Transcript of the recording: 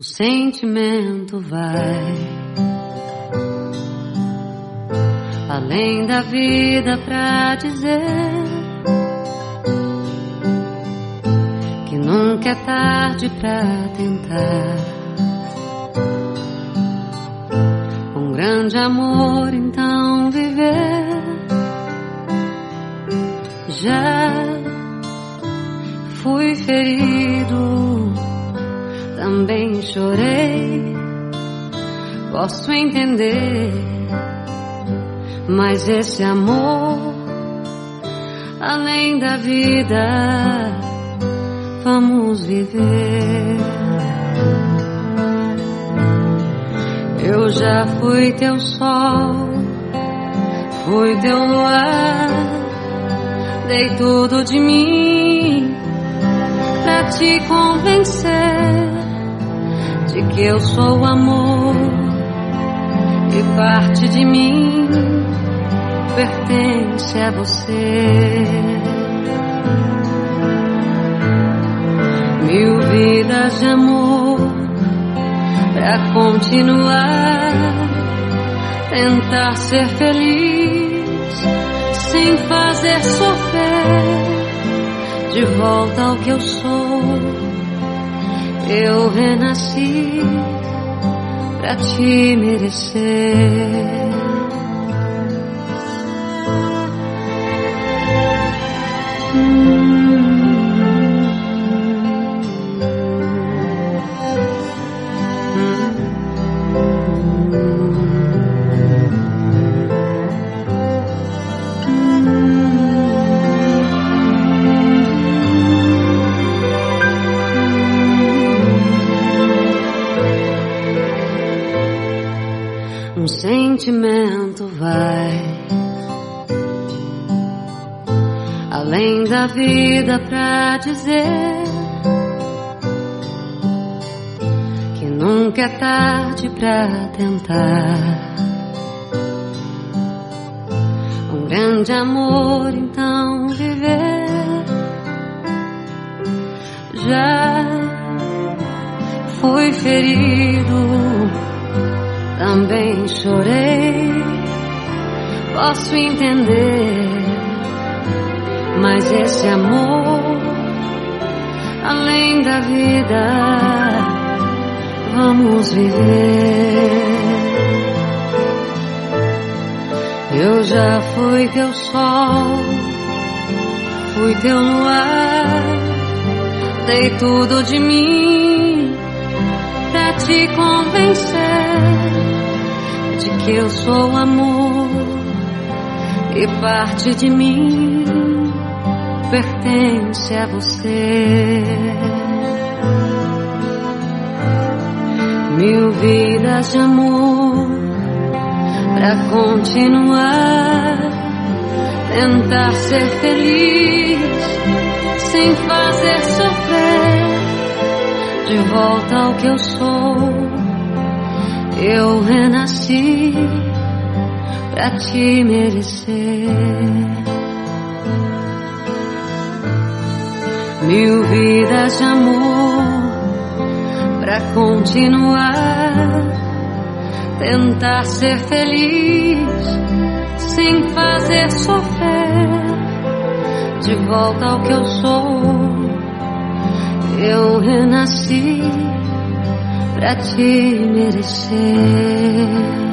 O sentimento vai além da vida pra dizer que nunca é tarde pra tentar um grande amor, então viver. Já fui ferido, também chorei, posso entender, mas esse amor, além da vida, vamos viver. Eu já fui teu sol, fui teu luar, dei tudo de mim pra te convencer de que eu sou amor e parte de mim pertence a você. 1000 vidas de amor pra continuar, tentar ser feliz sem fazer sofrer. De volta ao que eu sou, eu renasci pra te merecer. Um sentimento vai além da vida pra dizer que nunca é tarde pra tentar um grande amor, então viver. Já fui ferido, também chorei, posso entender, mas esse amor, além da vida, vamos viver. Eu já fui teu sol, fui teu luar, dei tudo de mim pra te convencer de que eu sou amor e parte de mim pertence a você. 1000 vidas de amor pra continuar, tentar ser feliz sem fazer sofrer. De volta ao que eu sou, eu renasci pra te merecer. 1000 vidas de amor pra continuar, tentar ser feliz sem fazer sofrer. De volta ao que eu sou, eu renasci pra te merecer.